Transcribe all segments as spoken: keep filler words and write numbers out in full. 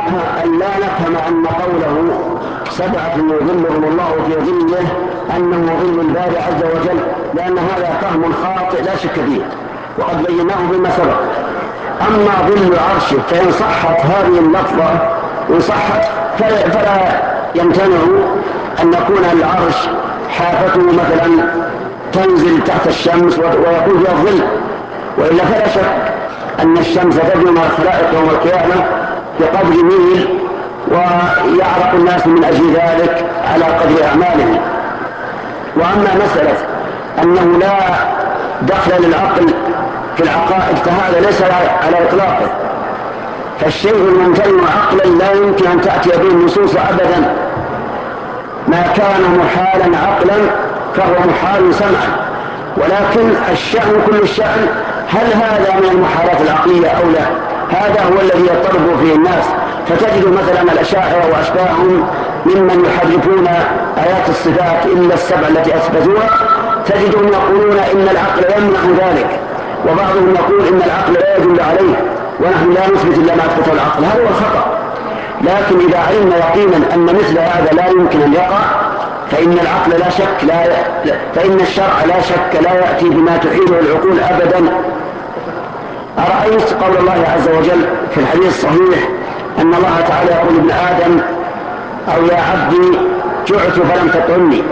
أن لا نفهم أن قوله سبعة يظلهم الله في ظله أنه ظل الباري عز وجل، لأن هذا فهم خاطئ لا شك فيه، وقد بيناه بما سبق. أما ظل عرشه فإن صحت هذه اللفظة إن صحت فلا يمتنع أن يكون العرش حافته مثلا تنزل تحت الشمس ويكون فيها الظل، وإلا فلا شك أن الشمس تجري مع الخلائق يوم القيامة بقدر ميل، ويعرق الناس من أجل ذلك على قدر أعمالهم. وأما مسألة أنه لا دخل للعقل في العقائد فهذا ليس على إطلاقه، فالشيء الممتنع عقلا لا يمكن أن تأتي به النصوص أبدا. ما كان محالا عقلا فهو محال سمعا، ولكن الشأن كل الشأن هل هذا من المحالات العقلية أو لا؟ هذا هو الذي يضطرب فيه الناس. فتجد مثلا الأشاعرة وأشباههم ممن يحرفون آيات الصفات إلا السبع التي أثبتوها، تجدهم يقولون إن العقل يمنع ذلك، وبعضهم يقول إن العقل لا يدل عليه ونحن لا نثبت إلا ما أثبته العقل. هذا هو الخطأ. لكن إذا علمنا يقينا أن مثل هذا لا يمكن أن يقع فإن العقل لا شك لا فإن الشرع لا شك لا يأتي بما تحيله العقول أبدا. أرأيت قول الله عز وجل في الحديث الصحيح أن الله تعالى يقول ابن آدم أو يا عبدي جعت فلم تطعمني،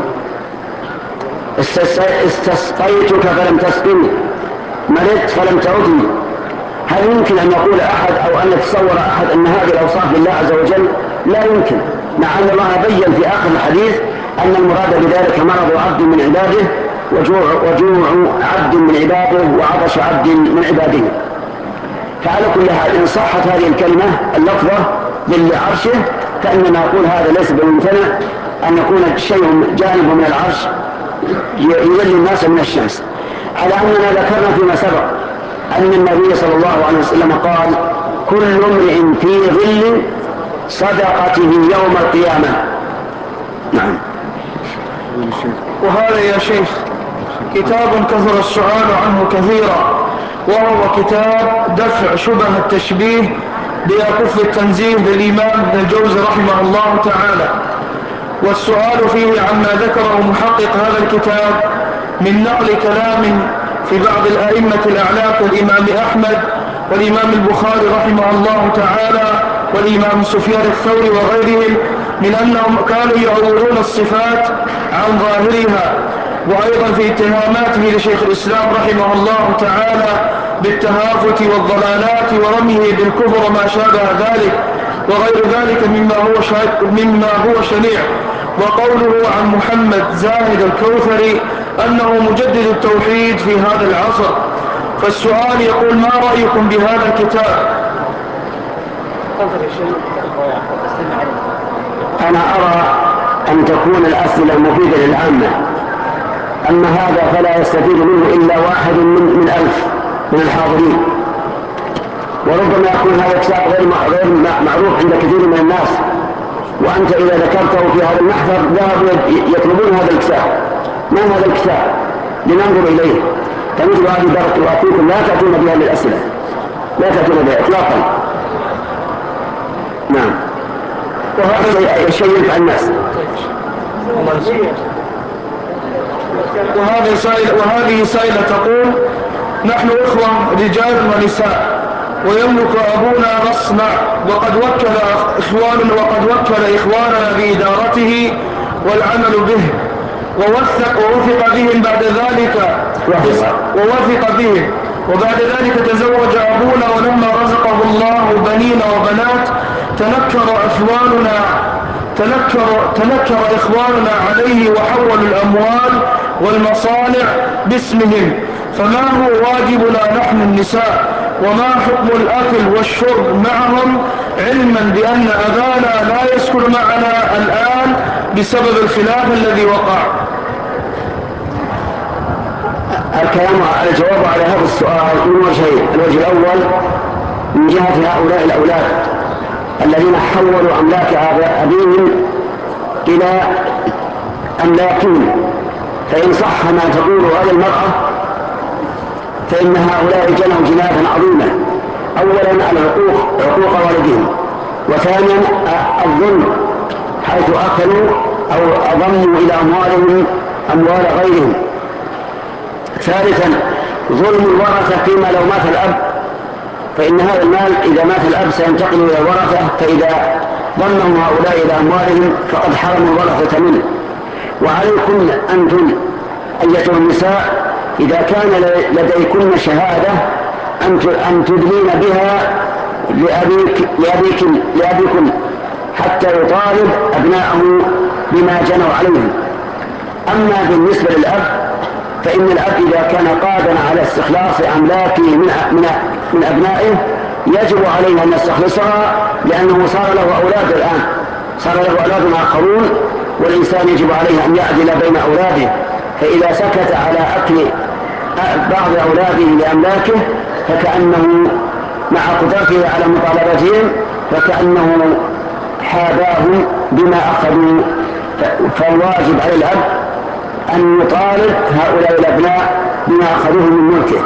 استسقيتك فلم تسقني، مرضت فلم تعودني. هل يمكن أن يقول أحد أو أن يتصور أحد أن هذه الأوصاف لله عز وجل؟ لا يمكن، مع أن الله بين في آخر الحديث أن المراد بذلك مرض عبد من عباده وجوع, وجوع عبد من عباده وعطش عبد من عباده. فعلى كل حال إن صحت هذه الكلمة اللفظة للعرشه فإننا نقول هذا ليس بممتنع أن يكون شيء جانب من العرش يولي الناس من الشمس، على أننا ذكرنا فيما سبق أن النبي صلى الله عليه وسلم قال كل امرئ في ظل صدقته يوم القيامة. نعم. وهذا يا شيخ كتاب كثر السؤال عنه كثيرا، وهو كتاب دفع شبه التشبيه بأكف التنزيه للإمام ابن الجوزي رحمه الله تعالى. والسؤال فيه عما ذكره محقق هذا الكتاب من نقل كلام في بعض الأئمة الأعلام كالإمام أحمد والإمام البخاري رحمه الله تعالى والإمام سفيان الثوري وغيرهم من أنهم كانوا يؤولون الصفات عن ظاهرها، وأيضا في اتهاماته لشيخ الإسلام رحمه الله تعالى بالتهافت والضلالات ورميه بالكفر وما شابه ذلك وغير ذلك مما هو, مما هو شنيع. وقوله عن محمد زاهد الكوثري أنه مجدد التوحيد في هذا العصر. فالسؤال يقول ما رأيكم بهذا الكتاب؟ أنا أرى أن تكون الأسئلة مفيدة للعامة، أما هذا فلا يستفيد منه إلا واحد من, من ألف من الحاضرين، وربما يكون هذا الكتاب غير معروف عند كثير من الناس، وأنت إذا ذكرته في هذا المحضر ذهبوا يطلبون هذا الكتاب. ما هذا الكتاب لننظر إليه؟ فمثل هذه بارك الله فيكم لا تأتون بها للأسئلة، لا تأتون بها إطلاقا. نعم. وهذا يشيك الناس. وهذه سائلة, وهذه سائلة تقول نحن إخوة رجال ونساء ويملك أبونا مصنع وقد وكل إخواننا وقد وكل إخواننا بإدارته والعمل به ووثق ووثق بهم بعد ذلك ووثق بهم وبعد ذلك تزوج أبونا، ولما رزقه الله بنين وبنات تنكر إخواننا تنكر, تنكر إخواننا عليه وحولوا الأموال والمصانع باسمهم. فما هو واجبنا نحن النساء؟ وما حكم الأكل والشرب معهم علما بأن أبانا لا يسكن معنا الآن بسبب الخلاف الذي وقع؟ الكلام على الجواب على هذا السؤال من وجهين. الوجه الأول من جهة هؤلاء الأولاد الذين حولوا أملاك أبيهم إلى أملاكهم، فإن صح ما تقول هذه المرأة فإن هؤلاء جنوا جناية عظيمة. أولا العقوق عقوق والدهم، وثانيا الظلم حيث أكلوا أو أضموا إلى أموالهم أموال غيرهم. ثالثا ظلم الورثة فيما لو مات الأب، فإن هذا المال إذا مات الأب سينتقل إلى الورثة، فإذا ضمهم هؤلاء إلى أموالهم فقد حرموا الورثة منه. وعليكن أنتم أيتها النساء إذا كان لديكن شهادة أن تدلين بها لأبيك لأبيكن لأبيكن حتى يطالب أبناءه بما جنوا عليه. أما بالنسبة للأب فإن الأب إذا كان قادرا على استخلاص أملاكه من من أبنائه يجب عليه أن يستخلصها، لأنه صار له أولاد الآن، صار له أولاد آخرون، والإنسان يجب عليه أن يعدل بين أولاده. فإذا سكت على أكل بعض أولاده لأملاكه فكأنه مع قدرته على مطالبتهم فكأنه حاباهم بما أخذوا. فالواجب على الأب أن يطالب هؤلاء الأبناء بما أخذوه من ملكه.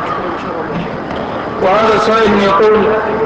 وهذا سائل يقول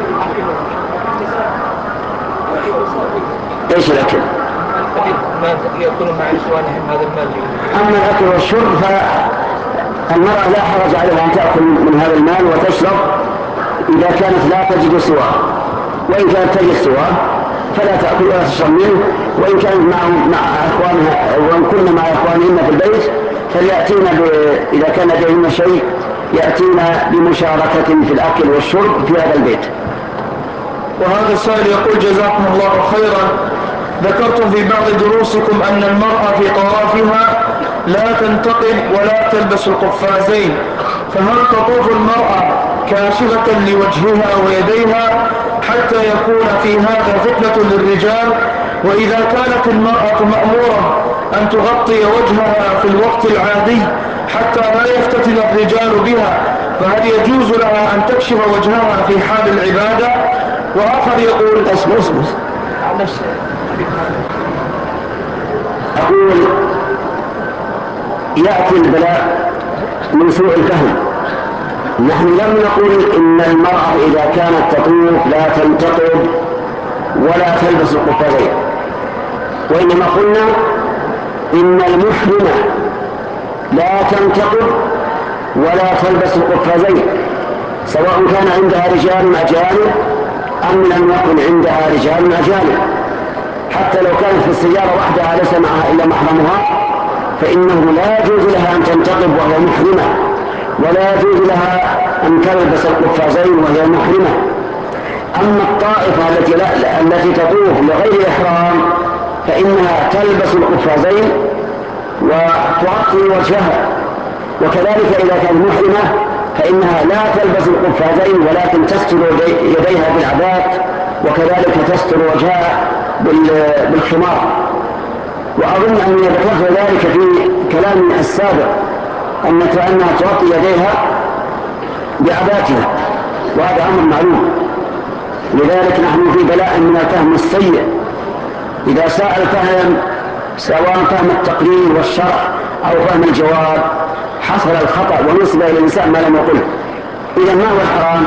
ايش الأكل؟ ما يكون مع إخوانهم هذا المال. أما الأكل والشرب فالمرأة لا حرج عليها أن تأكل من هذا المال وتشرب إذا كانت لا تجد سواه، وإن كانت تجد سواه فلا تأكل ولا تشرب منه. وإن كانت مع مع أخوانها وإن كنا مع أخوانهن في البيت فليأتينا إذا كان لديهن شيء يأتينا بمشاركة في الأكل والشرب في هذا البيت. وهذا السائل يقول جزاكم الله خيرا، ذكرتم في بعض دروسكم أن المرأة في طوافها لا تنتقب ولا تلبس القفازين، فهل تطوف المرأة كاشفة لوجهها ويديها حتى يكون في هذا فتنة للرجال؟ وإذا كانت المرأة مأمورة أن تغطي وجهها في الوقت العادي حتى لا يفتتن الرجال بها، فهل يجوز لها أن تكشف وجهها في حال العبادة؟ وآخر يقول اسمه اسمه أقول يأتي البلاء من سوء الفهم. نحن لم نقل إن المرأة إذا كانت تطوف لا تنتقب ولا تلبس القفازين، وإنما قلنا إن المحرمة لا تنتقب ولا تلبس القفازين سواء كان عندها رجال أجانب أم لم يكن عندها رجال أجانب. حتى لو كانت في السيارة وحدها ليس معها إلا محرمها فإنه لا يجوز لها أن تنتقب وهي محرمة، ولا يجوز لها أن تلبس القفازين وهي محرمة. أما الطائفة التي, لا التي تطوف لغير إحرام فإنها تلبس القفازين وتغطي وجهها، وكذلك إذا كانت محرمة فإنها لا تلبس القفازين ولكن تستر يديها بالعبات، وكذلك تستر وجهها بالخمار. وأظن أني ذكرت ذلك في كلام السابق أنها تغطي يديها بعباتها، وهذا أمر معلوم. لذلك نحن في بلاء من الفهم السيء. إذا ساء الفهم سواء فهم التقرير والشرح أو فهم الجواب حصل الخطأ ونسب إلى الإنسان ما لم يقله. إذا ما هو الحرام؟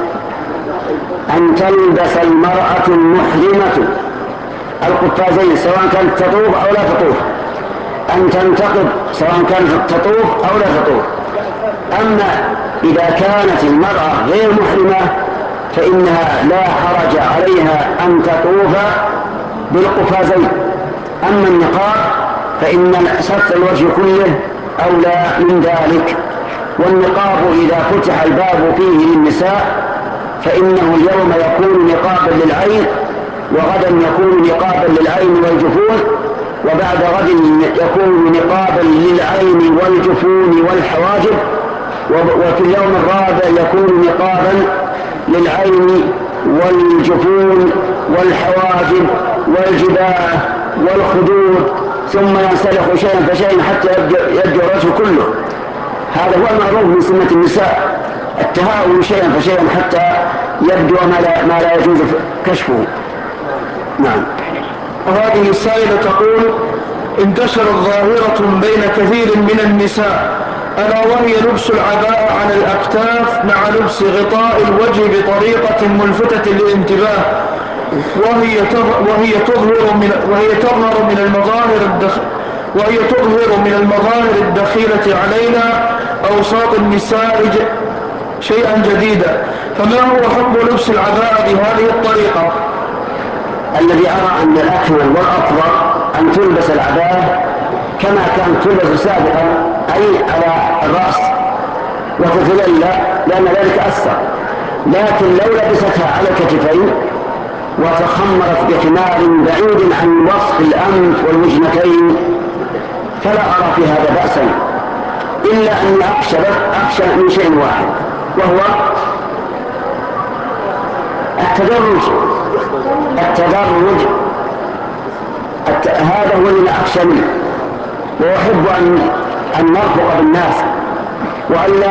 أن تلبس المرأة المحرمة القفازين سواء كانت تطوف أو لا تطوف، أن تنتقب سواء كانت تطوف أو لا تطوف. أما إذا كانت المرأة غير محرمة فإنها لا حرج عليها أن تطوف بالقفازين. أما النقاب فإن ستر الوجه كله أولى من ذلك. والنقاب إذا فتح الباب فيه للنساء فإنه اليوم يكون نقابا للعين، وغدا يكون نقابا للعين والجفون، وبعد غد يكون نقابا للعين والجفون والحواجب، وفي اليوم الرابع يكون نقابا للعين والجفون والحواجب والجباه والخدود، ثم ينسلخ شيئا فشيئا حتى يبدو الرجل كله. هذا هو المعروف من سنة النساء، التهاون شيئا فشيئا حتى يبدو ما لا, ما لا يجوز كشفه. نعم. وهذه السائلة تقول انتشرت ظاهرة بين كثير من النساء ألا وهي لبس العباءة على الأكتاف مع لبس غطاء الوجه بطريقة ملفتة للانتباه، وهي وهي تظهر من وهي تظهر من المظاهر الدخ وهي تظهر من المظاهر الدخيلة علينا أوساط النساء شيئا جديدا. فما هو حكم لبس العباءة بهذه الطريقة؟ الذي أرى أن الأكمل والأفضل أن تلبس العباءة كما كانت تلبس سابقا، أي على الرأس وتتللى، لأن ذلك أسر. لكن لو لبستها على الكتفين وتخمرت بخمار بعيد عن وصف الأنف والوجنتين فلا أرى في هذا بأسا، إلا أن أخشى أخشى من شيء واحد، وهو التدرج التدرج الت... هذا هو اللي أخشى منه، وأحب أن أن نرفق بالناس وألا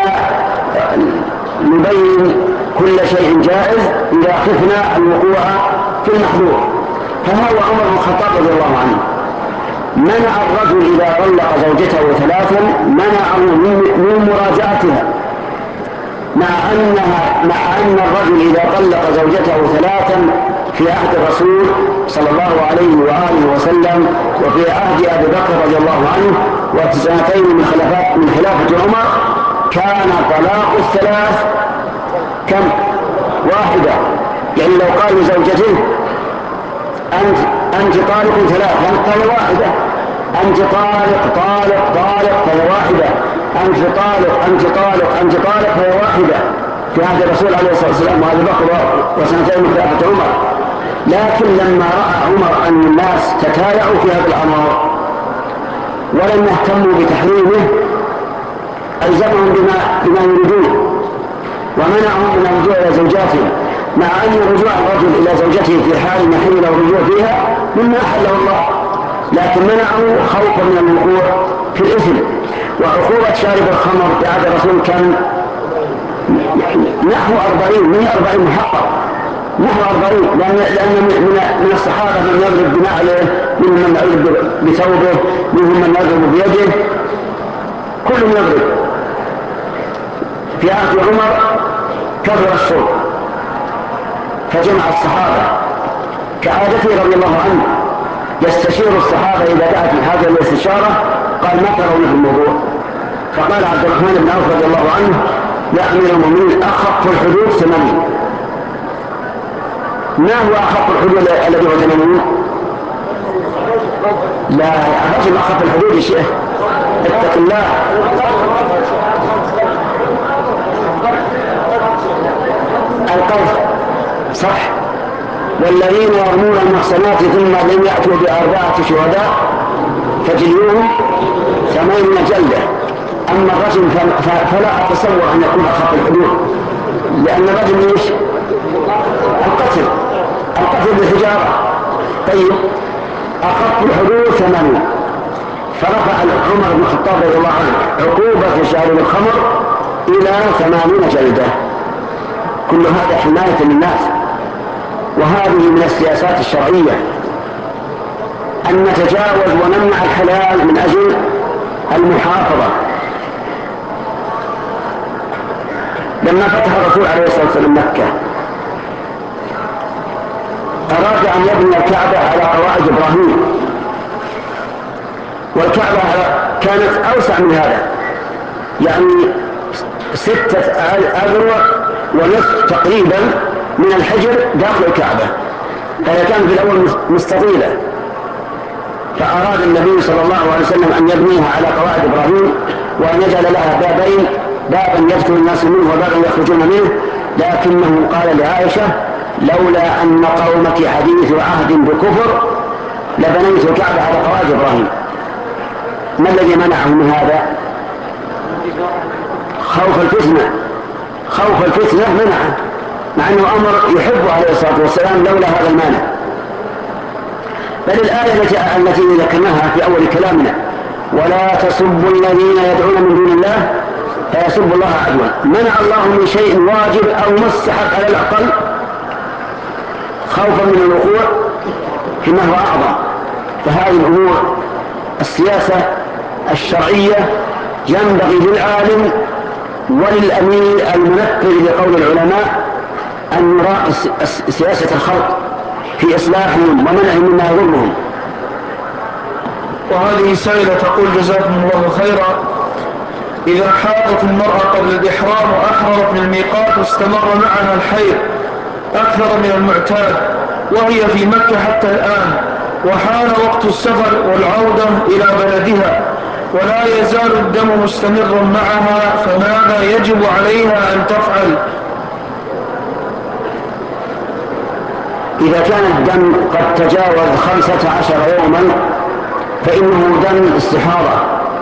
نبين كل شيء جائز إذا خفنا الوقوع في المحظور. فهو عمر بن الخطاب رضي الله عنه منع الرجل إذا طلق زوجته ثلاثا منعه من مراجعتها، مع أنها مع أن الرجل إذا طلق زوجته ثلاثا في عهد الرسول صلى الله عليه وآله وسلم وفي عهد أبي بكر رضي الله عنه وسنتين من خلافات من خلافة عمر كان طلاق الثلاث كم؟ واحدة. يعني لو قال لزوجته أنت أنت طالق ثلاثا فهي واحدة، أنت طالق طالق طالق فهي واحدة، أنت طالق أنت طالق أنت طالق فهي واحدة في عهد الرسول عليه الصلاة والسلام وأبي بكر وسنتين من خلافة عمر. لكن لما رأى عمر أن الناس تتايعوا في هذا الأمر ولم يهتموا بتحريمه ألزمهم بما, بما يريدون ومنعهم من الرجوع إلى زوجاتهم، مع أن رجوع الرجل إلى زوجته في حال محل الرجوع فيها مما أحله الله، لكن منعه خوفا من الوقوع في الإثم. وعقوبة شارب الخمر في عهد الرسول كان نحو أربعين من أربعين محقق نحو أربعين، لأن, لأن من, من الصحابة من يضرب بنعله، منهم من يضرب بثوبه، منهم من يضرب بيده، كلهم يضرب. في عهد عمر كثر الشرب فجمع الصحابة كعادته رضي الله عنه يستشير الصحابة إذا دعت الحاجة للاستشارة، قال ما ترون في الموضوع؟ فقال عبد الرحمن بن عوف رضي الله عنه يا أمير المؤمنين أخف الحدود ثمانين. ما هو أخف الحدود الذي هو ثمانين؟ لا الرجل أخف الحدود يا شيخ، اتق الله. القذف صح، والذين يرمون المحصنات ثم لم يأتوا بأربعة شهداء فجلدوهم ثمانين جلدة. أما الرجل فلا أتصور أن يكون أخف الحدود، لأن الرجل ليش؟ القتل القتل بالحجارة. طيب أخف الحدود ثمانين، فرفع عمر بن الخطاب رضي الله عنه عقوبة شارب الخمر إلى ثمانين جلدة. كل هذا حماية للناس، وهذه من السياسات الشرعية أن نتجاوز ونمنع الحلال من أجل المحافظة. لما فتح الرسول عليه الصلاة والسلام مكة أراد أن يبني الكعبة على قواعد إبراهيم، والكعبة كانت أوسع من هذا، يعني ستة أذرع ونصف تقريبا من الحجر داخل الكعبة، فهي كانت في الأول مستطيلة. فأراد النبي صلى الله عليه وسلم أن يبنيها على قواعد إبراهيم وأن يجعل لها بابين، بابا يدخل الناس منه وبابا يخرجون منه، لكنه قال لعائشة لولا أن قومك حديث عهد بكفر لبنيت الكعبة على قواعد إبراهيم. ما الذي منعه من هذا؟ خوف الفتنة، خوف الفتنة منعه، مع أنه أمر يحب عليه الصلاة والسلام لولا هذا المانع. بل الآية التي التي ذكرناها في أول كلامنا ولا تسبوا الذين يدعون من دون الله فيسبوا الله عدوا، منع الله من شيء واجب أو مستحق على الأقل خوفا من الوقوع فيما هو أعظم. فهذه الأمور السياسة الشرعية ينبغي للعالم وللأمير المنفذ لقول العلماء أن يراعي سياسة الخلق في إصلاحهم ومنعهم مما يضرهم. وهذه سائلة تقول جزاكم الله خيرا: إذا حاضت المرأة قبل الإحرام وأحرمت من الميقات واستمر معها الحيض أكثر من المعتاد وهي في مكة حتى الآن، وحان وقت السفر والعودة إلى بلدها ولا يزال الدم مستمرا معها، فماذا يجب عليها أن تفعل؟ إذا كان الدم قد تجاوز خمسة عشر يوما فإنه دم استحاضة،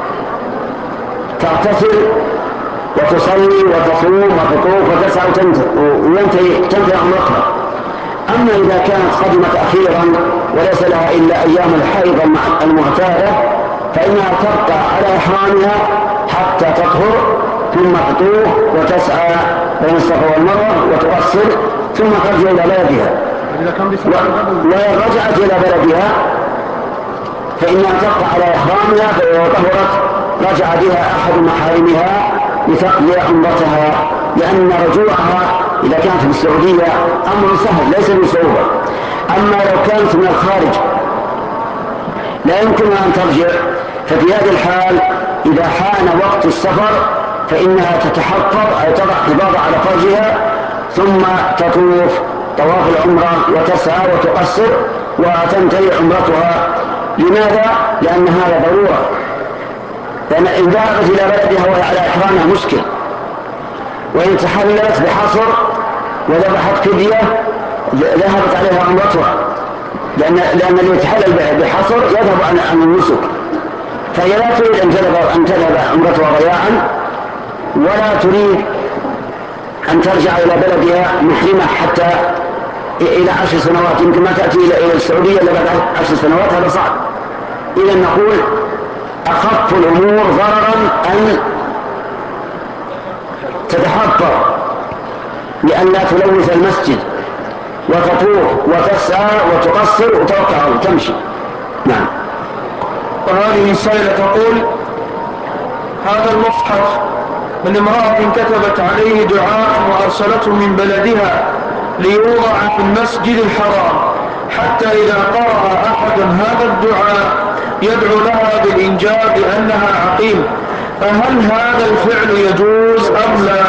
تغتسل وتصلي وتصوم وتطوف وتسعى وينتهي تنتهي عمرتها. أما إذا كانت قدمت أخيرا وليس لها إلا أيام الحيض المعتادة فإنها تبقى على إحرامها حتى تطهر، ثم تطوف وتسعى بين الصفا والمروة وتقصر، ثم ترجع إلى بلدها. وإن رجعت إلى بلدها فإنها تبقى على إحرامها، فإذا طهرت رجع بها أحد محارمها لتقضي عمرتها، لأن رجوعها إذا كانت في السعودية أمر سهل ليس بصعوبة. أما لو كانت من الخارج لا يمكنها أن ترجع، ففي هذه الحال إذا حان وقت السفر فإنها تتحفظ أي تضع حفاظ على فرجها، ثم تطوف طواف العمرة وتسعى وتقصر وتنتهي عمرتها. لماذا؟ لأن هذا ضرورة، لأن إن ذهبت إلى بلدها وهي على إحرامها مشكل، وإن تحللت بحصر وذبحت فدية ذهبت عليها عمرتها، لأن لأن اللي يتحلل بحصر يذهب عن عن النسك، فهي لا تريد أن تذهب أن تذهب عمرتها ضياعا، ولا تريد أن ترجع إلى بلدها محرمة حتى إلى عشر سنوات. يمكن ما تأتي إلى السعودية إلا بعد عشر سنوات، هذا صعب. إذا نقول أخف الأمور ضررا أن تتحفظ لأن لا تلوث المسجد وتطوف وتسعى وتقصر وتوقع وتمشي. نعم. وهذه سائلة تقول: هذا المصحف من امرأة كتبت عليه دعاء وأرسلته من بلدها ليوضع في المسجد الحرام، حتى إذا قرأ أحد هذا الدعاء يدعو لها بالإنجاب لأنها عقيم، فهل هذا الفعل يجوز أم لا؟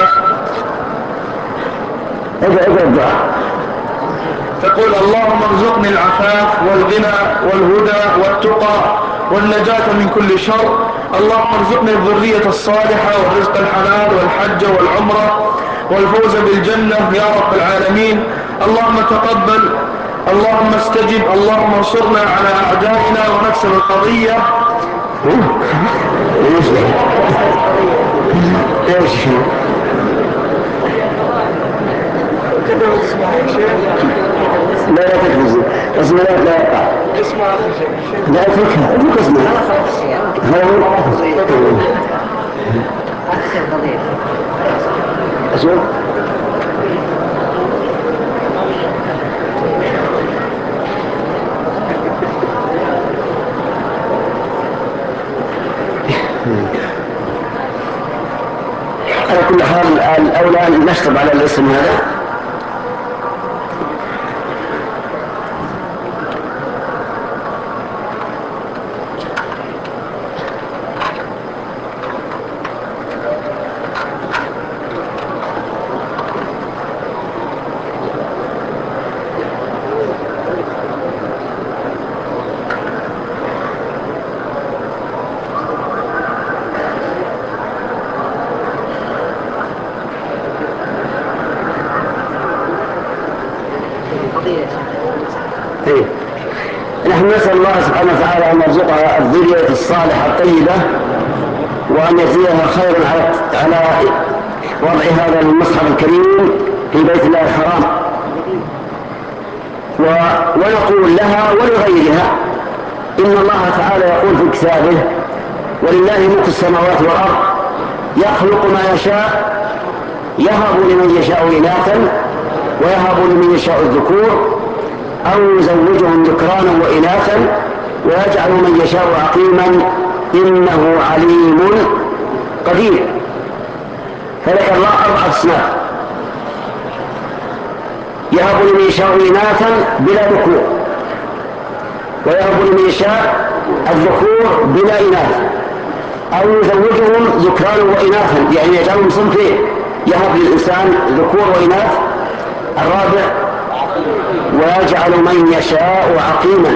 اقرأ الدعاء. تقول: اللهم ارزقني العفاف والغنى والهدى والتقى والنجاة من كل شر، اللهم ارزقني الذرية الصالحة والرزق الحلال والحج والعمرة والفوز بالجنة يا رب العالمين، اللهم تقبل، اللهم استجب، اللهم انصرنا على أعدائنا ونكسر القضية. لا لا تكفز اسم لا لا يقع لا تكفز ابوك اسمه هذا هو أشوف على كل حال الأولى أن نشطب على الاسم هذا. إيه؟ نحن نسأل الله سبحانه وتعالى أن يرزقها الذرية الصالحة الطيبة، وأن يجزيها خيرا على على وضع هذا المصحف الكريم في بيت الله الحرام. ونقول لها ولغيرها إن الله تعالى يقول في كتابه: ولله ملك السماوات والأرض يخلق ما يشاء يهب لمن يشاء إناثا ويهب لمن يشاء الذكور أو يزوجهم ذكرانا وإناثا ويجعل من يشاء عقيما إنه عليم قدير. فذكر الله أربعة أصناف: يهب لمن يشاء إناثا بلا ذكور، ويهب لمن يشاء الذكور بلا إناث، أو يزوجهم ذكرانا وإناثا، يعني يجعلهم صنفين، يهب للإنسان ذكور وإناث. الرابع ويجعل من يشاء عقيما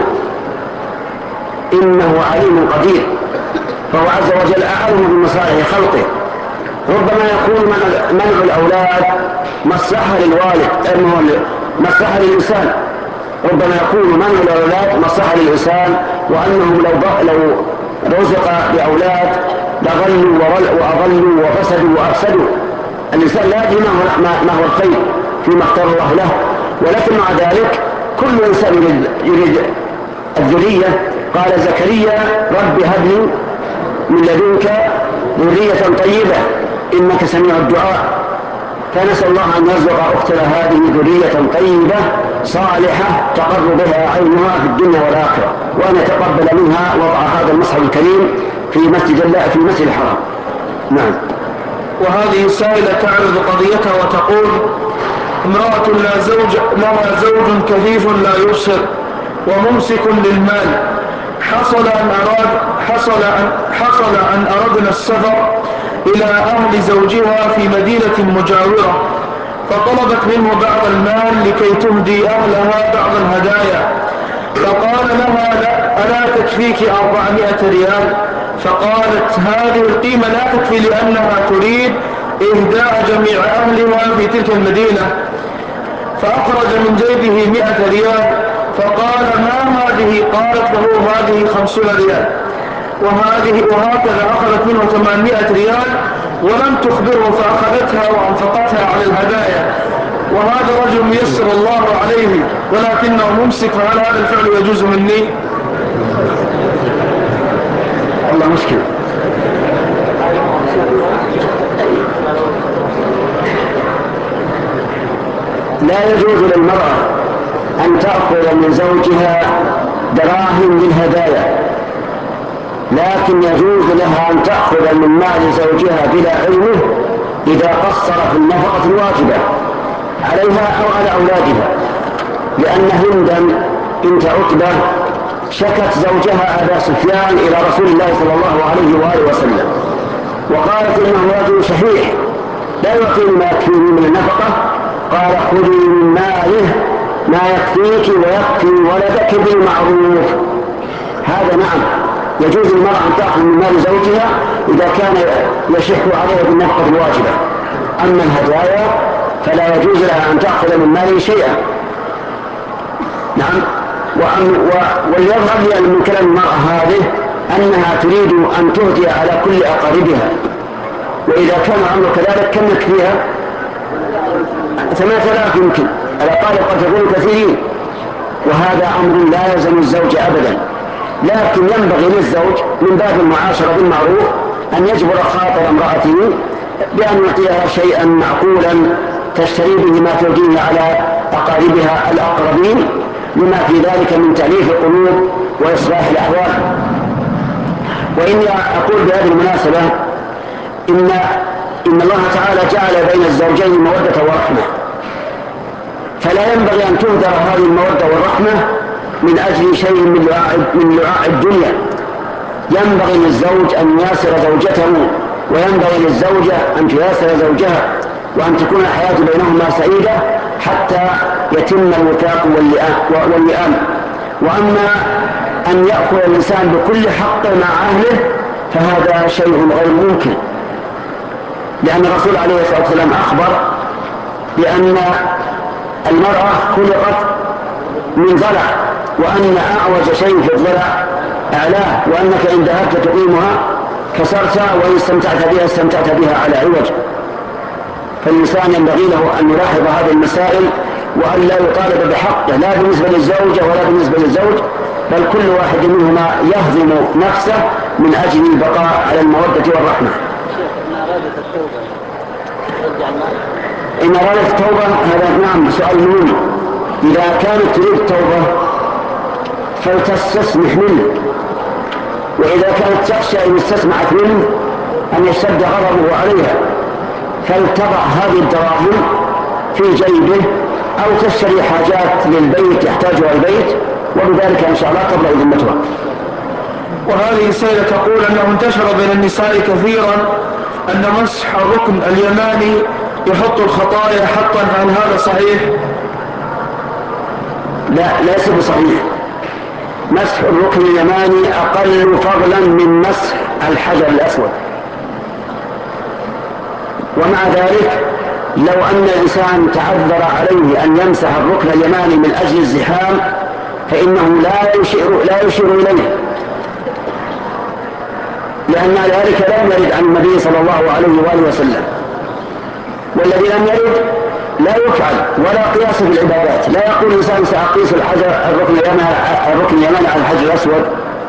إنه عليم قدير، فهو عز وجل أعلم بمصالح خلقه. ربما يكون منع الأولاد مصلحة للوالد، مصلحة للإنسان، ربما يكون منع الأولاد مصلحة للإنسان، وأنهم لو لو رزق بأولاد لضلوا وأضلوا وفسدوا وأفسدوا. الإنسان لا يدري ما هو الخير فيما اختار الله له، ولكن مع ذلك كل إنسان يريد, يريد الذرية. قال زكريا رب هب لي من لدنك ذرية طيبة إنك سميع الدعاء. فنسأل الله أن يرزق أختنا هذه ذرية طيبة صالحة تقر بها عينها في الدنيا والآخرة، وأن يتقبل منها وضع هذا المصحف الكريم في مسجد الله في مسجد الحرام. نعم. وهذه السائلة تعرض قضيتها وتقول: امرأة لا زوج لها زوج كثيف لا يبصر وممسك للمال، حصل أن أراد حصل أن حصل أن أردنا السفر إلى أهل زوجها في مدينة مجاورة، فطلبت منه بعض المال لكي تهدي أهلها بعض الهدايا، فقال لها: ألا تكفيك أربعمائة ريال؟ فقالت: هذه القيمة لا تكفي لأنها تريد إهداء جميع أهلها في تلك المدينة. فأخرج من جيبه مئة ريال فقال: ما هذه؟ قالت له: هذه خمسون ريال. وهذه وهكذا أخذت منه ثمانمائة ريال ولم تخبره، فأخذتها وأنفقتها على الهدايا. وهذا رجل ييسر الله عليه ولكنه ممسك، فهل هذا الفعل يجوز مني؟ الله مشكلة. لا يجوز للمرأة أن تأخذ من زوجها دراهم للهدايا، لكن يجوز لها أن تأخذ من مال زوجها بلا علمه إذا قصر في النفقة الواجبة عليها أو على أولادها. لأن هندا بنت عتبة شكت زوجها أبا سفيان إلى رسول الله صلى الله عليه وآله وسلم، وقالت إنه رجل شحيح لا يعطيني ما يكفيني من النفقة. قال: خذي من ماله ما يكفيك ويكفي ولدك بالمعروف. هذا نعم يجوز للمرأة أن تأخذ من مال زوجها إذا كان يشح عليها بالنفقة الواجبة. أما الهدايا فلا يجوز لها أن تأخذ من ماله شيئا. نعم. واليظهر لي من كلام المرأة هذه أنها تريد أن تهدي على كل أقاربها، وإذا كان الأمر كذلك كم يكفيها؟ ثمانية آلاف يمكن، الأقارب قد تكون كثيرين، وهذا أمر لا يلزم الزوج أبدا. لكن ينبغي للزوج من باب المعاشرة بالمعروف أن يجبر خاطر امرأته بأن يعطيها شيئا معقولا تشتري به ما تهديه على أقاربها الأقربين، لما في ذلك من تأليف القلوب وإصلاح الأحوال. وإني أقول بهذه المناسبة إن إن الله تعالى جعل بين الزوجين مودة ورحمة، فلا ينبغي أن تهدر هذه المودة والرحمة من أجل شيء من لعاع من لعاع الدنيا. ينبغي للزوج أن يياسر زوجته، وينبغي للزوجة أن تياسر زوجها، وأن تكون الحياة بينهما سعيدة حتى يتم الوثاق واللئام. وأما أن يأخذ الإنسان بكل حق مع أهله فهذا شيء غير ممكن، لأن الرسول عليه الصلاة والسلام أخبر بأن المرأة خلقت من ضلع، وأن أعوج شيء في الضلع أعلاه، وأنك إن ذهبت تقيمها كسرتها، وإن استمتعت بها استمتعت بها على عوج. فالإنسان ينبغي له أن يلاحظ هذه المسائل، وأن لا يطالب بحقه لا بالنسبة للزوجة ولا بالنسبة للزوج، بل كل واحد منهما يهضم نفسه من أجل البقاء على المودة والرحمة. إن أرادت التوبة هذا نعم سؤال مهم. إذا كانت تريد التوبة فلتستسمح منه، وإذا كانت تخشى إن استسمعت منه أن يشتد غضبه عليها فلتضع هذه الدراهم في جيبه أو تشتري حاجات للبيت يحتاجها البيت، وبذلك إن شاء الله تبرأ ذمتها. وهذه السيدة تقول أنه انتشر بين النساء كثيرا أن مسح الركن اليماني يحط الخطايا حقا، هل هذا صحيح؟ لا، ليس بصحيح. مسح الركن اليماني أقل فضلا من مسح الحجر الأسود. ومع ذلك لو أن الإنسان تعذر عليه أن يمسح الركن اليماني من أجل الزحام فإنه لا يشير, لا يشير إليه، لأن ذلك لم يرد عن النبي صلى الله عليه وآله وسلم، والذي لم يرد لا يفعل ولا قياس في العبادات. لا يقول الإنسان سأقيس الحجر الركن اليماني على الحجر الأسود.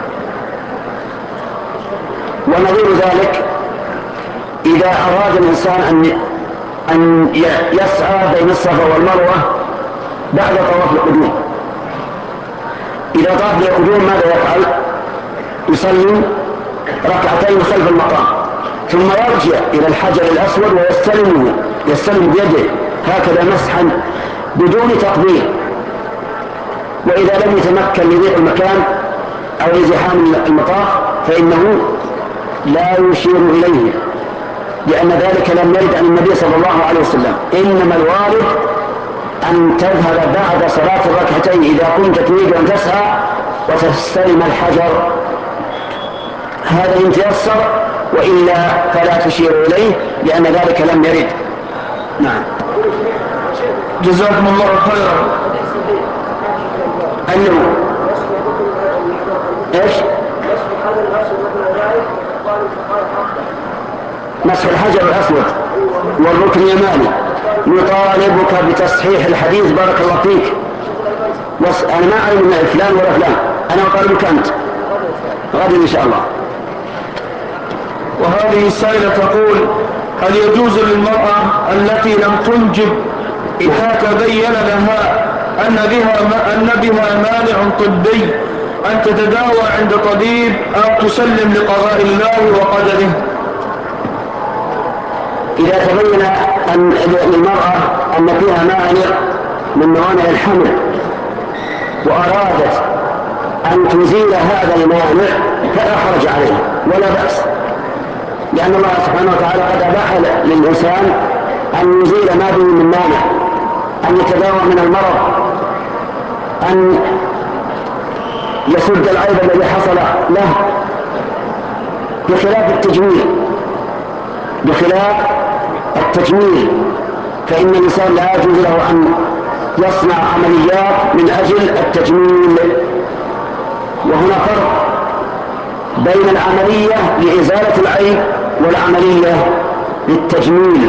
ونظير ذلك إذا أراد الإنسان أن أن يسعى بين الصفا والمروة بعد طواف القدوم، إذا طاف للقدوم ماذا يفعل؟ يصلي ركعتين خلف المقام، ثم يرجع إلى الحجر الأسود ويستلمه يستلم بيده هكذا مسحا بدون تقبيل. وإذا لم يتمكن لضيق المكان أو لزحام المطاف فإنه لا يشير إليه، لأن ذلك لم يرد عن النبي صلى الله عليه وسلم. إنما الوارد أن تذهب بعد صلاة الركعتين إذا كنت تريد أن تسعى وتستلم الحجر، هذا إن تيسر، وإلا فلا تشير إليه لأن ذلك لم يرد. نعم. جزاكم الله خيرا. أنه إيش؟ مسح الحجر الأسود والركن اليماني يطالبك بتصحيح الحديث، بارك الله فيك. بس أنا ما أعلم من فلان ولا فلان، أنا أطالبك أنت غدا إن شاء الله. وهذه السائلة تقول هل يجوز للمرأة التي لم تنجب إذا تبين لها أن بها أن بها مانع طبي أن تتداوى عند طبيب أو تسلم لقضاء الله وقدره؟ إذا تبين أن للمرأة أن فيها مانع من موانع الحمل وأرادت أن تزيل هذا المانع فلا حرج عليه ولا بأس، لأن الله سبحانه وتعالى قد أباح للإنسان أن يزيل ما به من مانع، أن يتداوى من المرض، أن يسد العيب الذي حصل له، بخلاف التجميل. بخلاف التجميل فإن الإنسان لا يجوز له أن يصنع عمليات من أجل التجميل. وهنا فرق بين العملية لإزالة العيب والعملية للتجميل.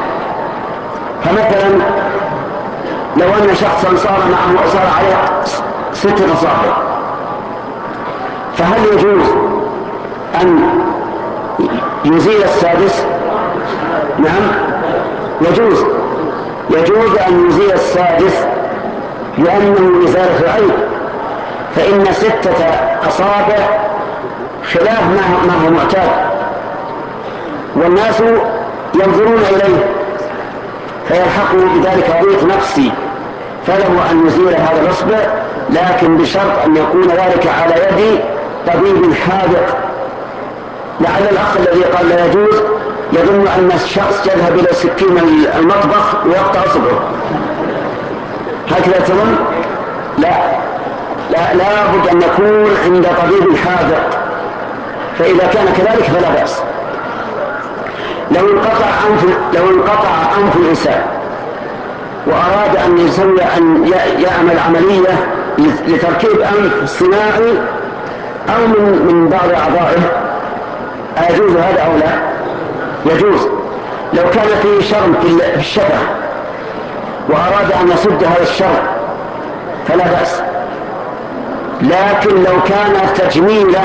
فمثلا لو أن شخصا صار معه صار عليه ستة أصابع، فهل يجوز أن يزيل السادس؟ نعم يجوز، يجوز أن يزيل السادس لأنه إزالة العيب، فإن ستة أصابع خلاف ما هو معتاد والناس ينظرون إليه فيلحقه بذلك ضيق نفسي، فله أن يزيل هذا الأصبع، لكن بشرط أن يكون ذلك على يد طبيب حاذق. لعل الأخ الذي قال لا يجوز يظن أن الشخص يذهب إلى سكين المطبخ ويقطع أصبعه، هكذا تظن؟ لا لا لا بد أن يكون عند طبيب حاذق، فإذا كان كذلك فلا بأس. لو انقطع أنف لو انقطع أنف الإنسان وأراد أن يسوي أن يعمل عملية لتركيب أنف صناعي أو من من بعض أعضائه، أيجوز هذا أو لا؟ يجوز. لو كان فيه شرم في الشفة وأراد أن يسد هذا الشرم فلا بأس، لكن لو كان تجميلا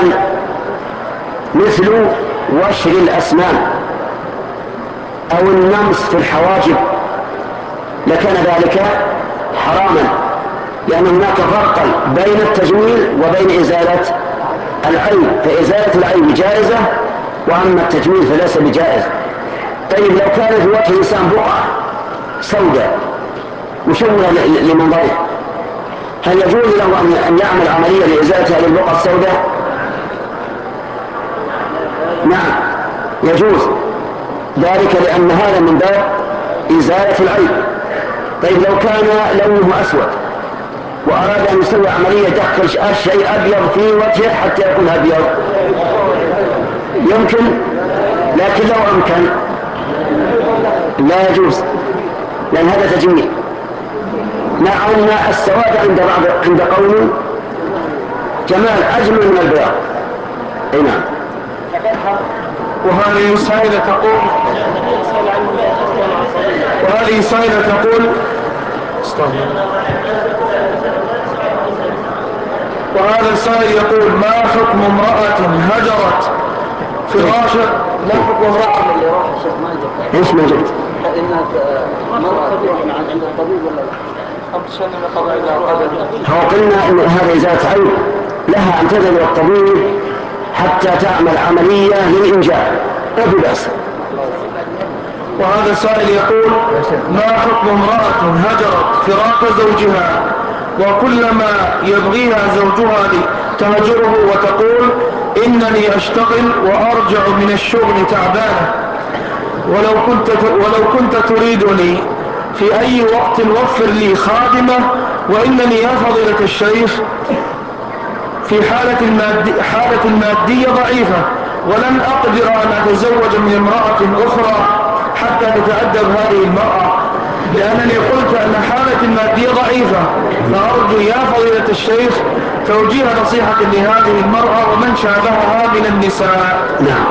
مثل وشر الأسنان أو النمس في الحواجب لكان ذلك حراما، لأن هناك فرقا بين التجميل وبين إزالة العيب، فإزالة العيب جائزة وأما التجميل فليس بجائز. طيب لو كان في وجه الإنسان بقعة سوداء مشوهة لمنظره، هل يجوز له أن يعمل عملية لإزالة هذه البقعة السوداء؟ نعم يجوز ذلك، لأن هذا من باب إزالة العيب. طيب لو كان لونه أسود وأراد أن يسوي عملية يدخل شيء أبيض في وجهه حتى يكون أبيض، يمكن، لكن لو أمكن لا يجوز، لأن هذا تجميل، مع أن السواد عند بعض عند قوم جمال أجمل من البياض. أي نعم. وهذه سائلة تقول وهذه سائلة تقول وهذا السائل يقول: ما حكم امرأة هجرت فراشا؟ لا حكم امرأة اللي راح الشيخ ما جبت. ايش ما جبت؟ إنها مرأة تروح عند الطبيب ولا لا؟ أم تشنن قضاء إلى قدر؟ هو قلنا إن هذا إزالة عيب، لها أن تذهب إلى الطبيب حتى تعمل عملية للإنجاب، لا بأس. وهذا السائل يقول: ما حكم امرأة هجرت فراق زوجها وكلما يبغيها زوجها تهجره وتقول: إنني أشتغل وأرجع من الشغل تعبانة، ولو كنت ولو كنت تريدني في أي وقت وفر لي خادمة، وإنني يا فضيلة الشيخ في حالة المادية, حالة المادية ضعيفة، ولن أقدر أن أتزوج من امرأة أخرى حتى تتأدب هذه المرأة، لأنني قلت أن حالة المادية ضعيفة، فأرجو يا فضيلة الشيخ توجيه نصيحة لهذه المرأة ومن شابهها من النساء. نعم.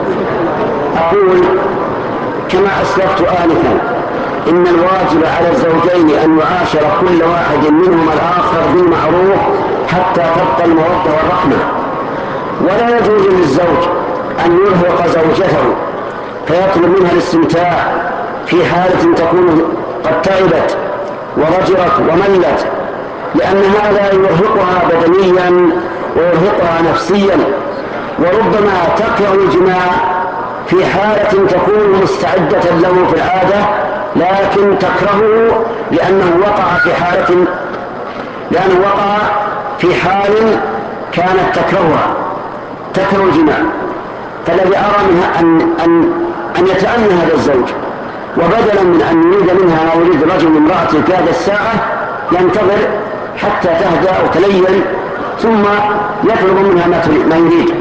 أقول كما أسلفت آنفا إن الواجب على الزوجين أن يعاشر كل واحد منهما الآخر بالمعروف حتى تبقى المودة والرحمة، ولا يجوز للزوج أن يرهق زوجته فيطلب منها الاستمتاع في حالة تكون قد تعبت ورجرت وملت، لأن هذا يرهقها بدنيا ويرهقها نفسيا، وربما تكره الجماع في حالة تكون مستعدة له في العادة، لكن تكرهه لأنه وقع في حالة لأنه وقع في حال كانت تكرهها، تكره الجماع. فالذي أرى منها أن, أن, أن يتأنى هذا الزوج، وبدلا من أن يريد منها ما يريد رجل من امرأته في هذه الساعة ينتظر حتى تهدأ وتلين ثم يطلب منها ما يريد.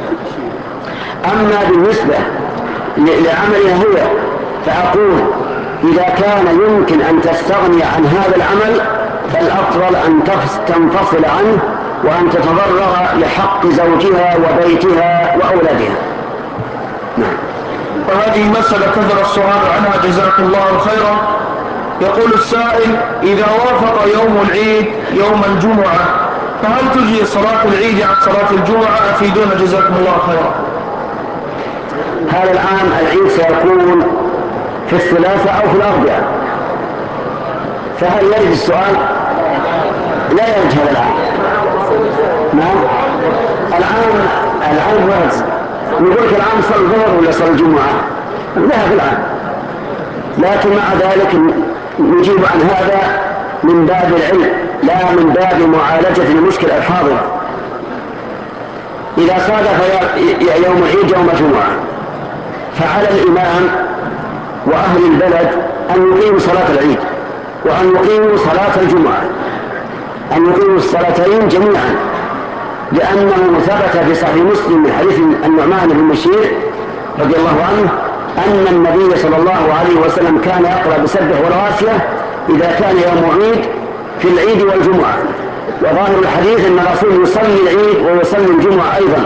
أما بالنسبة لعملها هي فأقول إذا كان يمكن أن تستغني عن هذا العمل فالأفضل أن تنفصل عنه وأن تتضرر لحق زوجها وبيتها وأولادها. نعم. وهذه مسألة كثر السؤال عنها جزاكم الله خيرا. يقول السائل: إذا وافق يوم العيد يوم الجمعة فهل تجي صلاة العيد عن صلاة الجمعة؟ أفيدونا جزاكم الله خيرا. هذا العام العيد سيكون في الثلاثاء أو في الأربعاء، فهل يرد السؤال؟ لا يرد هذا العام. نعم. العام العام ورد، نقول العام صلى الظهر ولا صلى الجمعة؟ لا في العام، لكن مع ذلك نجيب عن هذا من باب العلم لا من باب معالجة المشكلة الحاضرة. إذا صادف يوم العيد يوم الجمعة فعلى الإمام وأهل البلد أن يقيموا صلاة العيد وأن يقيموا صلاة الجمعة، أن يقيموا الصلاتين جميعا، لأنه ثبت في صحيح مسلم من حديث النعمان بن بشير رضي الله عنه أن النبي صلى الله عليه وسلم كان يقرأ بسبح والغاشية إذا كان يوم عيد في العيد والجمعة، وظاهر الحديث أن الرسول يصلي العيد ويصلي الجمعة أيضا،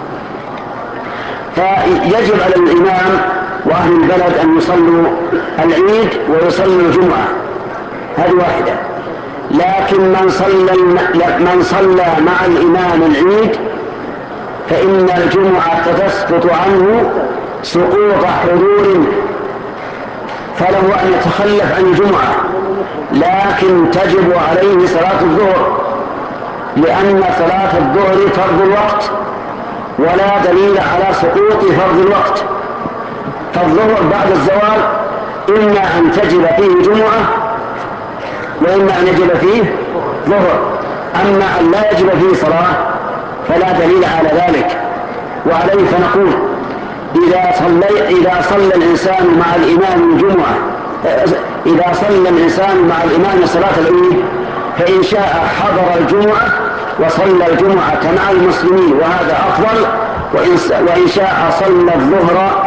فيجب على الإمام وأهل البلد أن يصلوا العيد ويصلوا الجمعة، هذه واحدة. لكن من صلى من صلى مع الإمام العيد فإن الجمعة تسقط عنه سقوط حضور، فله أن يتخلف عن الجمعة، لكن تجب عليه صلاة الظهر، لأن صلاة الظهر فرض الوقت ولا دليل على سقوط فرض الوقت، فالظهر بعد الزوال إما أن تجب فيه جمعة وإما أن يجب فيه ظهر. أما أن لا يجب فيه صلاة فلا دليل على ذلك، وعليه فنقول إذا صلى إذا صلى الإنسان مع الإمام الجمعة إذا صلى الإنسان مع الإمام صلاة العيد فإن شاء حضر الجمعة وصلى الجمعة مع المسلمين وهذا أفضل، وإن شاء صلى الظهر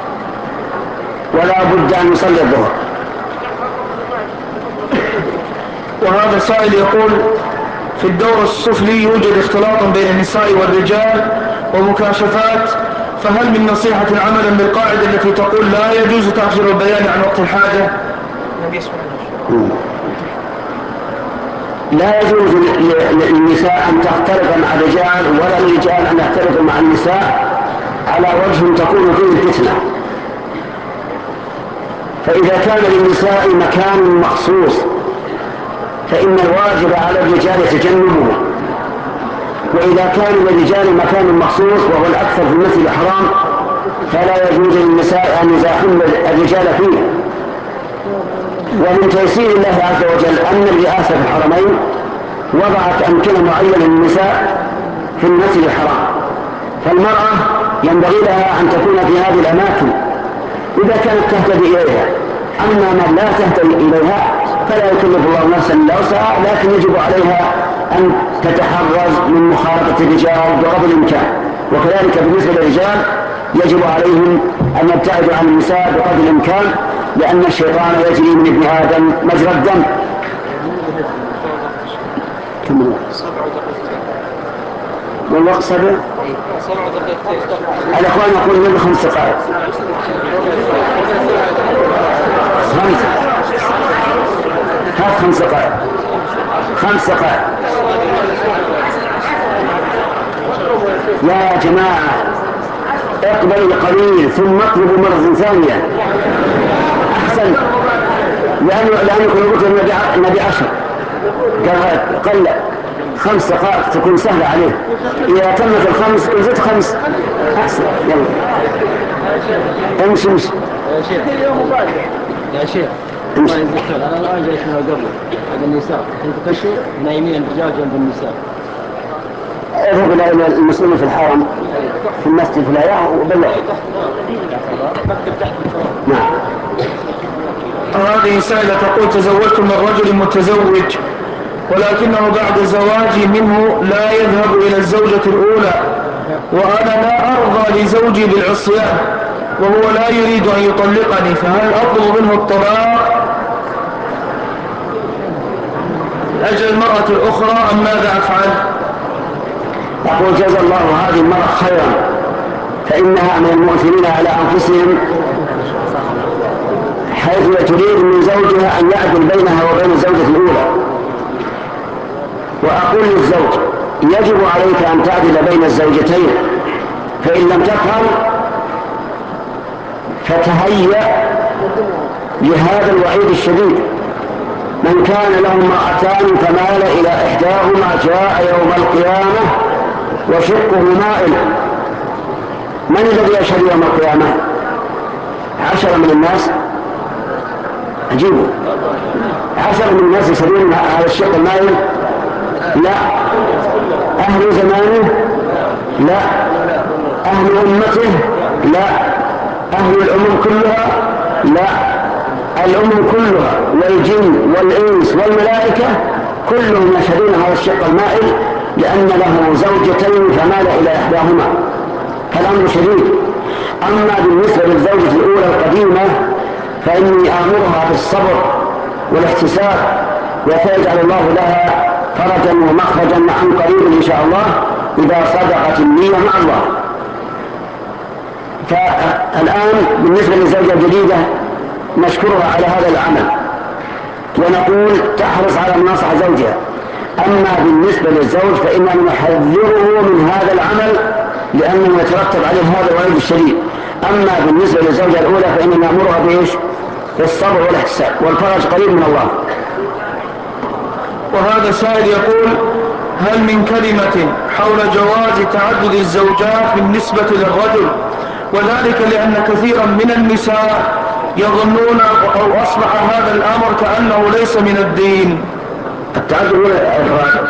ولا بد أن يصلي الظهر. وهذا سائل يقول: في الدور السفلي يوجد اختلاط بين النساء والرجال ومكاشفات، فهل من نصيحة عملا بالقاعدة التي تقول لا يجوز تأخير البيان عن وقت الحاجة؟ لا يجوز للنساء أن تختلط مع الرجال ولا الرجال أن يختلطوا مع النساء على وجه تكون فيه الفتنة. فإذا كان للنساء مكان مخصوص فإن الواجب على الرجال تجنبه، وإذا كان للرجال مكان مخصوص وهو الأكثر في المسجد الحرام فلا يجوز للنساء أن يزاحمن الرجال فيه. ومن تيسير الله عز وجل أن الرئاسة في الحرمين وضعت أمكنة معينة للنساء في المسجد الحرام، فالمرأة ينبغي لها أن تكون في هذه الأماكن إذا كانت تهتدي إليها. أما من لا تهتدي إليها فلا يكلف الله نفسا إلا وسعها، لكن يجب عليها أن تتحرز من مخالطة الرجال بقدر الإمكان. وكذلك بالنسبة للرجال يجب عليهم أن يبتعدوا عن النساء بقدر الإمكان، لأن الشيطان يجري من ابن آدم مجرى الدم. والوقت سبع الأخوان يقول من خمس دقائق خمس هات خمس دقائق خمس دقائق يا جماعة اقبلوا قليل ثم اطلبوا مرة ثانية أحسن، لأنه لأنه كل بكر النبي عشر قل خمس دقائق تكون سهلة عليه. إذا تمت الخمس كل زدت خمس أحسن. يلا امشي امشي يا شيخ يا شيخ الله يجزيك خير. أنا الآن جاي اسمها قبل عند النساء في تكشف نايمين الرجال جنب النساء. اذهب إلى المسلمين في الحرم في المسجد في العياء وبلغ. نعم. هذه سائلة تقول: تزوجت من رجل متزوج ولكنه بعد زواجي منه لا يذهب إلى الزوجة الأولى، وأنا لا أرضى لزوجي بالعصيان وهو لا يريد أن يطلقني، فهل أطلب منه الطلاق أجل المرأة الأخرى أم ماذا أفعل؟ يقول: جزا الله هذه المرأة خيرا، فإنها من المؤثرين على أنفسهم، حيث تريد من زوجها أن يعدل بينها وبين الزوجة الأولى. وأقول للزوج: يجب عليك أن تعدل بين الزوجتين، فإن لم تفعل فتهيأ لهذا الوعيد الشديد: من كان له امرأتان فمال إلى إحداهما جاء يوم القيامة وشقه مائل. من الذي يشهد يوم القيامة؟ عشرة من الناس. عجيب، عشرة من الناس يشهدون على الشق المائل؟ لا. أهل زمانه؟ لا. أهل أمته؟ لا. أهل الأمم كلها؟ لا. الأمم كلها والجن والإنس والملائكة كلهم يشهدون على الشق المائل، لأن له زوجتين فمال إلى إحداهما، فالأمر شديد. أما بالنسبة للزوجة الأولى القديمة فإني آمرها بالصبر والاحتساب، وسيجعل الله لها فرجا ومخرجا عن قريب إن شاء الله إذا صدقت النية مع الله. فالآن بالنسبة للزوجة الجديدة نشكرها على هذا العمل ونقول تحرص على مناصحة زوجها. أما بالنسبة للزوج فإننا نحذره من هذا العمل لأنه يترتب عليه هذا الوعيد الشديد. أما بالنسبة للزوجة الأولى فإننا نأمرها بإيش؟ بالصبر والاحتساب، والفرج قريب من الله. وهذا سائل يقول: هل من كلمة حول جواز تعدد الزوجات بالنسبة للرجل، وذلك لأن كثيرا من النساء يظنون أو أصبح هذا الأمر كأنه ليس من الدين. التعدد ولا الإفراد؟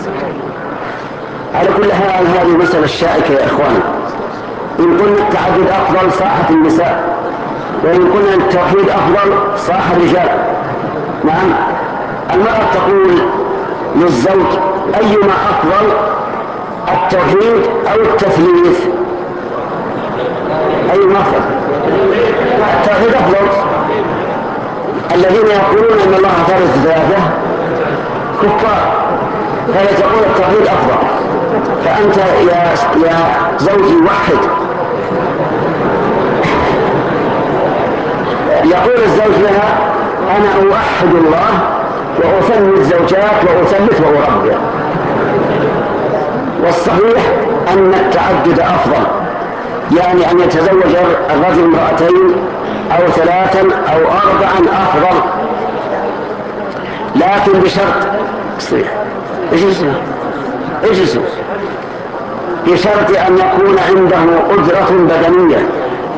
على كل حال هذه مسألة شائكة يا إخوان. إن قلنا التعدد أفضل صاحت النساء، وإن قلنا التوحيد أفضل صاح الرجال. نعم، المرأة تقول للزوج أيما أفضل، التوحيد أو التثليث؟ أيما أفضل؟ التوحيد أفضل. الذين يقولون أن الله ثالث ثلاثة كفار، فلا تقول التوحيد أفضل. فأنت يا يا زوجي وحد. يقول الزوج لها أنا أوحد الله وأثني الزوجات وأثلث وأربع. والصحيح أن التعدد أفضل، يعني أن يتزوج الرجل امرأتين أو ثلاثا أو أربعا أفضل، لكن بشرط اجلسوا اجلسوا بشرط أن يكون عنده قدرة بدنية،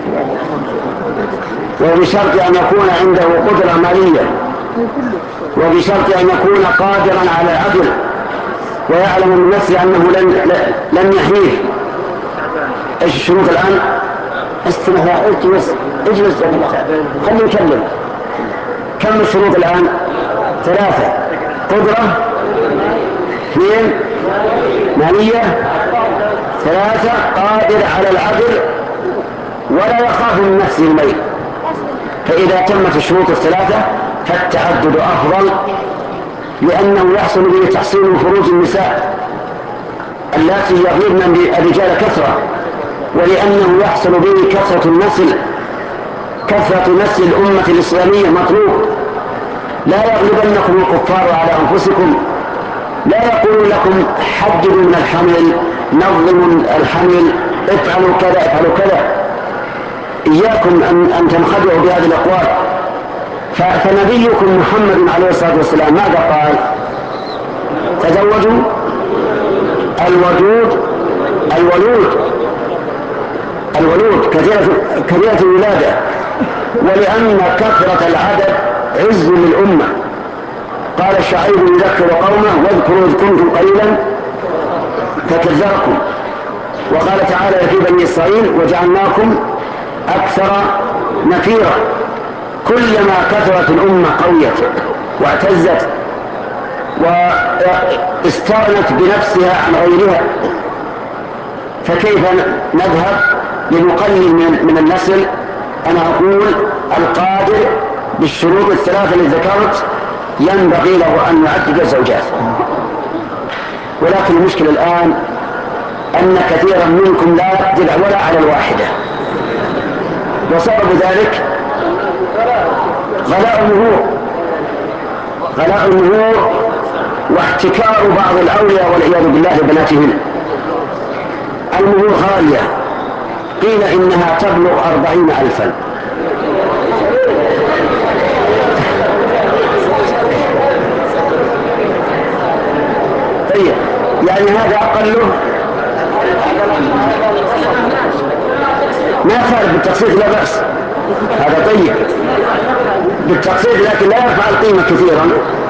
وبشرط أن يكون عنده قدرة مالية، وبشرط أن يكون قادرا على العدل ويعلم من نفسه أنه لن, لن يحميه. ايش الشروط الآن؟ استمع، اجلس اجلس خلي نكلم. كم الشروط الآن؟ ثلاثة: قدرة، اثنين مالية، ثلاثة قادر على العدل ولا يخاف من نفسه الميل. فإذا تمت الشروط الثلاثة فالتعدد أفضل، لأنه يحصل به تحصيل فروج النساء اللاتي يغلبن الرجال كثرة، ولأنه يحصل به كثرة النسل، كثرة نسل الأمة الإسلامية مطلوب. لا يغلبنكم الكفار على أنفسكم، لا يقول لكم حددوا من الحمل، نظموا الحمل، افعلوا كذا افعلوا كذا. إياكم أن, أن تنخدعوا بهذه الأقوال. فنبيكم محمد عليه الصلاة والسلام ماذا قال؟ تزوجوا الودود الولود الولود كثيرة, كثيرة الولادة، ولأن كثرة العدد عز للأمة. قال شعيب يذكر قومه واذكروا إذ كنتم قليلا فكذبكم. وقال تعالى في بني إسرائيل وجعلناكم أكثر نفيرا. كلما كثرت الأمة قويت واعتزت واستغنت بنفسها عن غيرها، فكيف نذهب لنقلل من, من النسل؟ أنا أقول القادر بالشروط الثلاثة التي ذكرت ينبغي له أن يعدد الزوجات. ولكن المشكلة الآن أن كثيرا منكم لا يقدر ولا على الواحدة، وسبب ذلك غلاء المهور غلاء المهور واحتكار بعض الأولياء والعياذ بالله لبناتهن. المهور غالية، قيل إنها تبلغ أربعين ألفا. طيب يعني هذا أقله ما خالف بالتقسيط لا بأس، هذا طيب بالتقسيط، لكن لا يرفع القيمة كثيرا.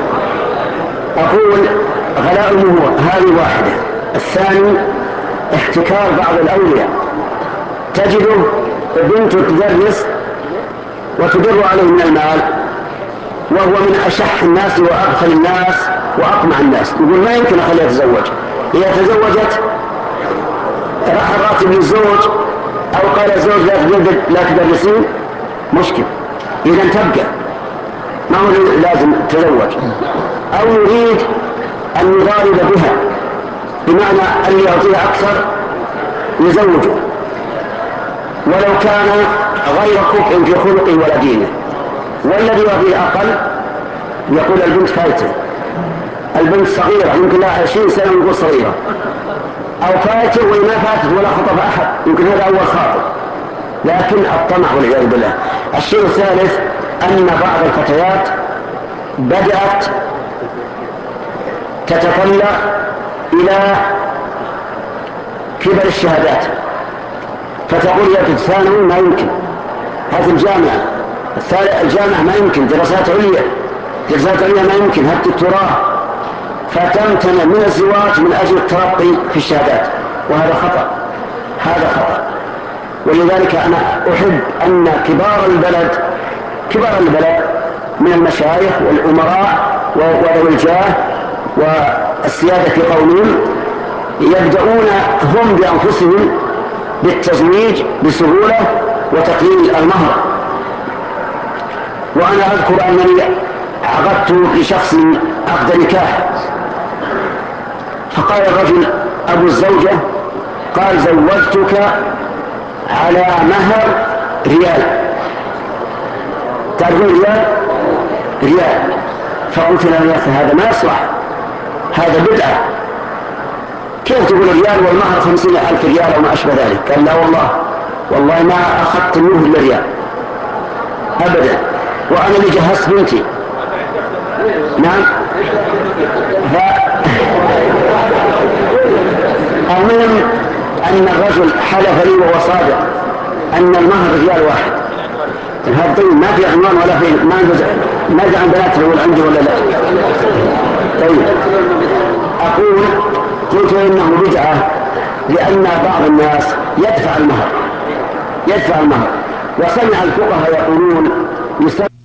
أقول غلاء المهور هذه واحدة. الثاني احتكار بعض الأولياء، تجده بنت تدرس وتدر عليه من المال وهو من أشح الناس وأبخل الناس وأطمع الناس، يقول ما يمكن أخليها تتزوج. إذا تزوجت راح الراتب للزوج أو قال الزوج لا تدرسين، مشكل. إذا تبقى ما هو لازم تزوج، أو يريد أن يضارب بها بمعنى أن يعطيها أكثر يزوجه ولو كان غير كفء في خلقه ولا دينه، والذي يعطيه أقل يقول البنت فايتة. البنت صغيرة يمكن لها عشرين سنة يقول صغيرة، أو فايتة وما فاتت ولا خطب أحد، يمكن هذا أول خاطر. لكن الطمع والعياذ بالله. الشيء الثالث أن بعض الفتيات بدأت تتطلع إلى كبر الشهادات، فتقول يا ثانوي ما يمكن، هذه الجامعة الجامعة ما يمكن، دراسات عليا دراسات عليا ما يمكن، حتى الدكتوراه، فتمتنع من الزواج من أجل الترقي في الشهادات، وهذا خطأ، هذا خطأ. ولذلك أنا أحب أن كبار البلد كبار البلد من المشايخ والأمراء وذوي الجاه والسيادة في قومهم يبدأون هم بأنفسهم بالتزويج بسهولة وتقليل المهر. وأنا أذكر أنني عقدت لشخص عقد نكاح، فقال الرجل أبو الزوجة قال زوجتك على مهر ريال. تعرفون ريال؟ ريال. فقلت له يا أخي هذا ما يصلح، هذا بدعة، كيف تقول ريال والمهر خمسين ألف ريال أو ما أشبه ذلك؟ قال لا والله والله ما أخذت منه إلا ريال أبدا، وأنا اللي جهزت بنتي. نعم. المهم أن الرجل حلف لي وهو صادق أن المهر ريال واحد. هذا طيب ما في عنوان ولا في ما ما جاء عن بناته ولا عنده ولا لا. طيب أقول قلت إنه بدعة لأن بعض الناس يدفع المهر يدفع المهر وسمع الفقهاء يقولون يسمى